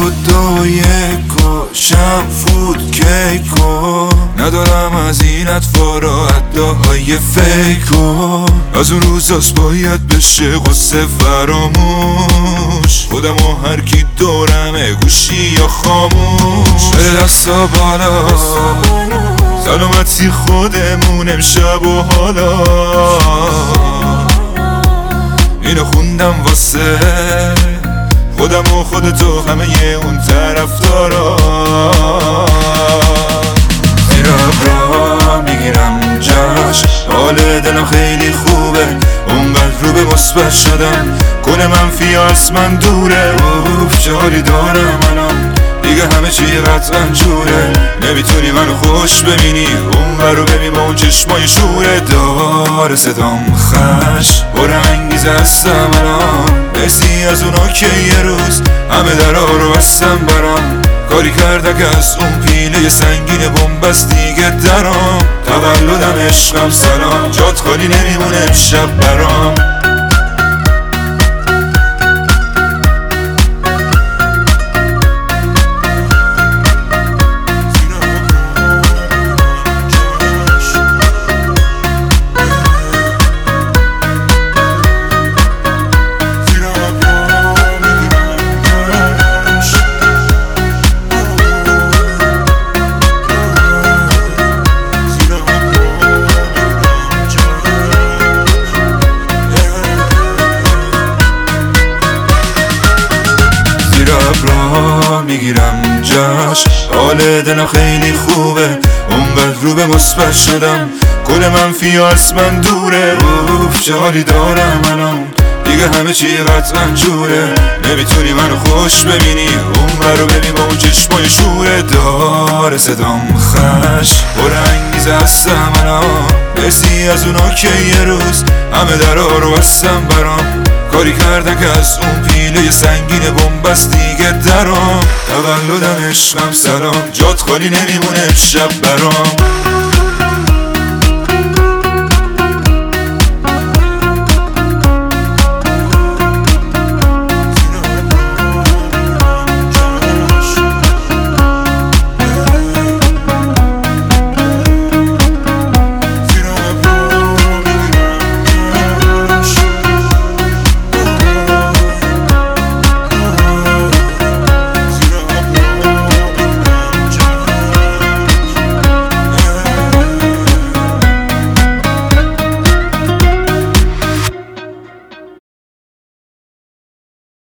جدای کاشم فود کیکو ندارم از این اطفارا ادعای فیکو از اون روزاست باید بشه غصه فراموش خودم و هر کی دورمه گوشی یا خاموش به دستا بالا سلامتی خودمون امشب و حالا اینو خوندم واسه خودم و خودتو همه اون طرفدارا زیر ابرا میگیرم جاش حال دلم خیلی خوبه اونقدر رو به مثبت شدم کل منفی از من دوره اوف چه حالی دارم الان دیگه همه چی قطعا جوره نمیتونی منو خوش ببینی اون رو ببین با اون چشمای شوره داره صدام خش برانگیزه هستم الان بسی از اونا که یه روز همه درها رو بستم برام کاری کرده که از اون پیله سنگین بنبست دیگه درام تولدم عشقم سلام جات خالی نمیمونه امشب برام ابرا میگیرم جاش حال دلم خیلی خوبه اونقدر رو به مثبت شدم کل منفی از من دوره اوف چه حالی دارم الان دیگه همه چی قطعا جوره نمیتونی منو خوش ببینی اون رو ببین با اون چشمای شوره داره صدام خش برانگیزه هستم الان بسی از اونا که یه روز همه درها رو بستم برام کاری کردن که از اون پیله سنگین بنبست دیگه درام تولدم عشقم سلام جات خالی نمیمونه امشب برام